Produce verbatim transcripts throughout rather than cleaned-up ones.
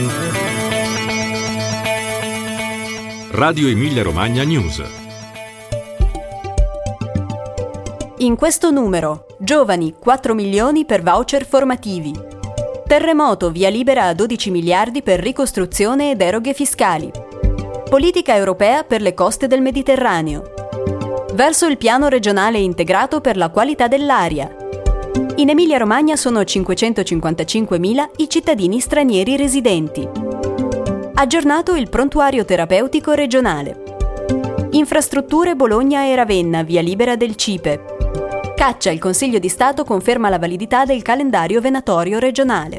Radio Emilia Romagna News. In questo numero, giovani quattro milioni per voucher formativi. Terremoto, via libera a dodici miliardi per ricostruzione e deroghe fiscali. Politica europea per le coste del Mediterraneo. Verso il piano regionale integrato per la qualità dell'aria. In Emilia Romagna sono cinquecentocinquantacinquemila i cittadini stranieri residenti. Aggiornato il prontuario terapeutico regionale. Infrastrutture Bologna e Ravenna, via libera del CIPE. Caccia, il Consiglio di Stato conferma la validità del calendario venatorio regionale.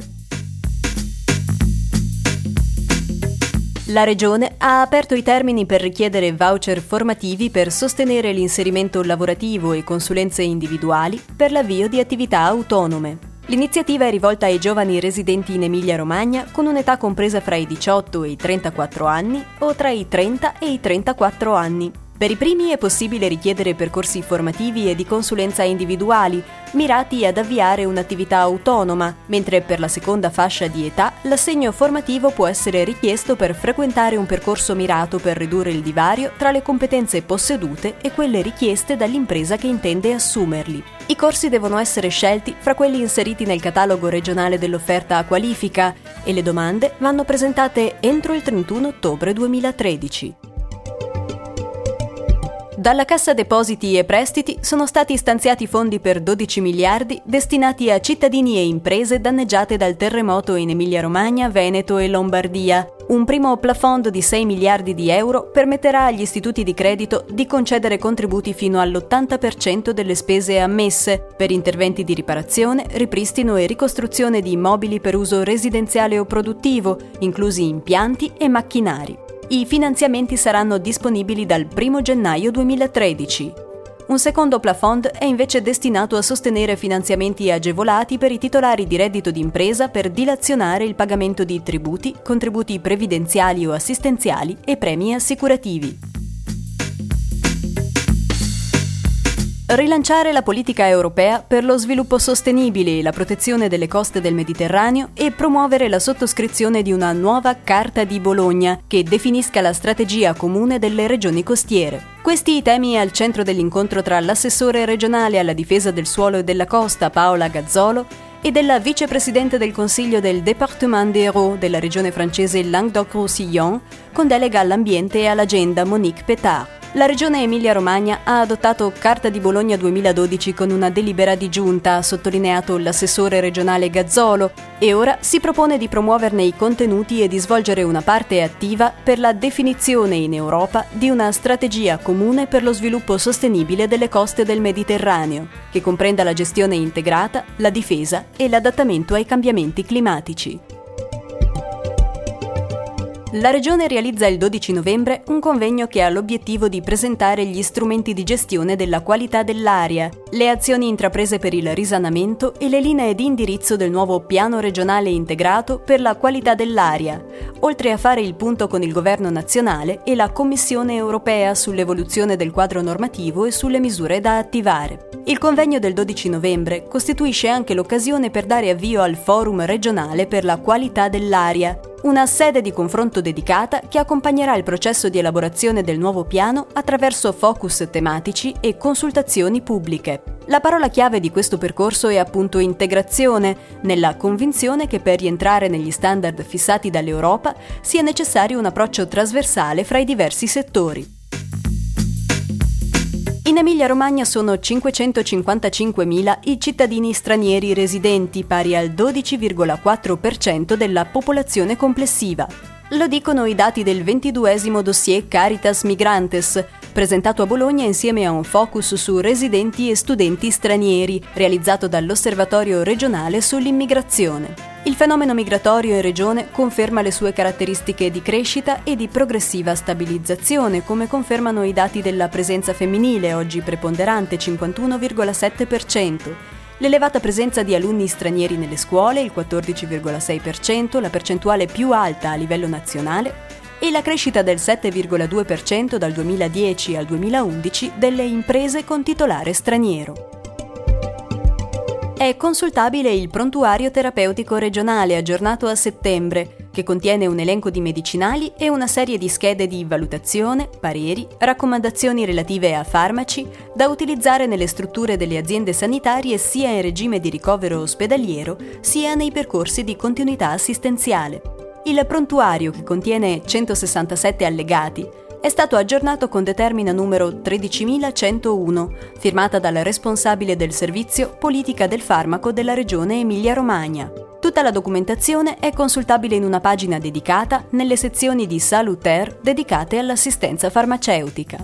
La Regione ha aperto i termini per richiedere voucher formativi per sostenere l'inserimento lavorativo e consulenze individuali per l'avvio di attività autonome. L'iniziativa è rivolta ai giovani residenti in Emilia-Romagna con un'età compresa fra i diciotto e i trentaquattro anni o tra i trenta e i trentaquattro anni. Per i primi è possibile richiedere percorsi formativi e di consulenza individuali, mirati ad avviare un'attività autonoma, mentre per la seconda fascia di età l'assegno formativo può essere richiesto per frequentare un percorso mirato per ridurre il divario tra le competenze possedute e quelle richieste dall'impresa che intende assumerli. I corsi devono essere scelti fra quelli inseriti nel catalogo regionale dell'offerta a qualifica e le domande vanno presentate entro il trentuno ottobre duemilatredici. Dalla Cassa Depositi e Prestiti sono stati stanziati fondi per dodici miliardi destinati a cittadini e imprese danneggiate dal terremoto in Emilia-Romagna, Veneto e Lombardia. Un primo plafond di sei miliardi di euro permetterà agli istituti di credito di concedere contributi fino all'ottanta per cento delle spese ammesse per interventi di riparazione, ripristino e ricostruzione di immobili per uso residenziale o produttivo, inclusi impianti e macchinari. I finanziamenti saranno disponibili dal primo gennaio duemilatredici. Un secondo plafond è invece destinato a sostenere finanziamenti agevolati per i titolari di reddito d'impresa per dilazionare il pagamento di tributi, contributi previdenziali o assistenziali e premi assicurativi. Rilanciare la politica europea per lo sviluppo sostenibile e la protezione delle coste del Mediterraneo e promuovere la sottoscrizione di una nuova Carta di Bologna che definisca la strategia comune delle regioni costiere. Questi i temi al centro dell'incontro tra l'assessore regionale alla difesa del suolo e della costa Paola Gazzolo e della vicepresidente del Consiglio del Département d'Hérault della regione francese Languedoc-Roussillon con delega all'ambiente e all'agenda Monique Pétard. La Regione Emilia-Romagna ha adottato Carta di Bologna duemiladodici con una delibera di giunta, ha sottolineato l'assessore regionale Gazzolo, e ora si propone di promuoverne i contenuti e di svolgere una parte attiva per la definizione in Europa di una strategia comune per lo sviluppo sostenibile delle coste del Mediterraneo, che comprenda la gestione integrata, la difesa e l'adattamento ai cambiamenti climatici. La Regione realizza il dodici novembre un convegno che ha l'obiettivo di presentare gli strumenti di gestione della qualità dell'aria, le azioni intraprese per il risanamento e le linee di indirizzo del nuovo Piano regionale integrato per la qualità dell'aria, oltre a fare il punto con il Governo nazionale e la Commissione europea sull'evoluzione del quadro normativo e sulle misure da attivare. Il convegno del dodici novembre costituisce anche l'occasione per dare avvio al Forum regionale per la qualità dell'aria, una sede di confronto dedicata che accompagnerà il processo di elaborazione del nuovo piano attraverso focus tematici e consultazioni pubbliche. La parola chiave di questo percorso è appunto integrazione, nella convinzione che per rientrare negli standard fissati dall'Europa sia necessario un approccio trasversale fra i diversi settori. In Emilia-Romagna sono cinquecentocinquantacinquemila i cittadini stranieri residenti, pari al dodici virgola quattro per cento della popolazione complessiva. Lo dicono i dati del ventiduesimo dossier Caritas Migrantes, presentato a Bologna insieme a un focus su residenti e studenti stranieri, realizzato dall'Osservatorio regionale sull'immigrazione. Il fenomeno migratorio in regione conferma le sue caratteristiche di crescita e di progressiva stabilizzazione, come confermano i dati della presenza femminile, oggi preponderante cinquantuno virgola sette per cento, l'elevata presenza di alunni stranieri nelle scuole, il quattordici virgola sei per cento, la percentuale più alta a livello nazionale, e la crescita del sette virgola due per cento dal duemiladieci al duemilaundici delle imprese con titolare straniero. È consultabile il prontuario terapeutico regionale aggiornato a settembre, che contiene un elenco di medicinali e una serie di schede di valutazione, pareri, raccomandazioni relative a farmaci da utilizzare nelle strutture delle aziende sanitarie sia in regime di ricovero ospedaliero sia nei percorsi di continuità assistenziale. Il prontuario, che contiene centosessantasette allegati, è stato aggiornato con determina numero tredicimilacentouno, firmata dal responsabile del servizio Politica del Farmaco della Regione Emilia-Romagna. Tutta la documentazione è consultabile in una pagina dedicata nelle sezioni di Salutaire dedicate all'assistenza farmaceutica.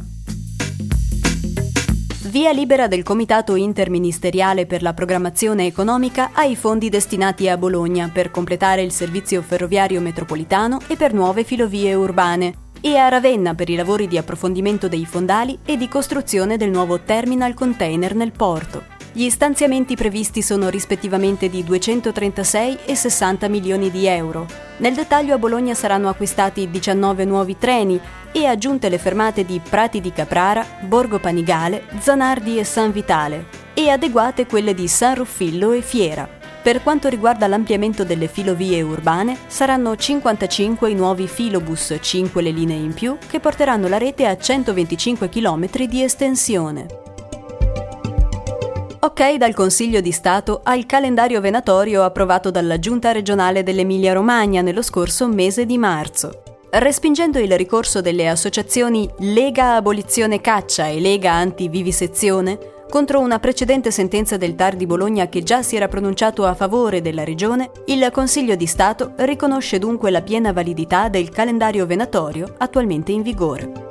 Via libera del Comitato Interministeriale per la Programmazione Economica ai fondi destinati a Bologna per completare il servizio ferroviario metropolitano e per nuove filovie urbane, e a Ravenna per i lavori di approfondimento dei fondali e di costruzione del nuovo terminal container nel porto. Gli stanziamenti previsti sono rispettivamente di duecentotrentasei e sessanta milioni di euro. Nel dettaglio, a Bologna saranno acquistati diciannove nuovi treni e aggiunte le fermate di Prati di Caprara, Borgo Panigale, Zanardi e San Vitale, e adeguate quelle di San Ruffillo e Fiera. Per quanto riguarda l'ampliamento delle filovie urbane, saranno cinquantacinque i nuovi filobus, cinque le linee in più, che porteranno la rete a centoventicinque chilometri di estensione. Ok dal Consiglio di Stato al calendario venatorio approvato dalla Giunta regionale dell'Emilia-Romagna nello scorso mese di marzo. Respingendo il ricorso delle associazioni Lega Abolizione Caccia e Lega Antivivisezione contro una precedente sentenza del T A R di Bologna che già si era pronunciato a favore della regione, il Consiglio di Stato riconosce dunque la piena validità del calendario venatorio attualmente in vigore.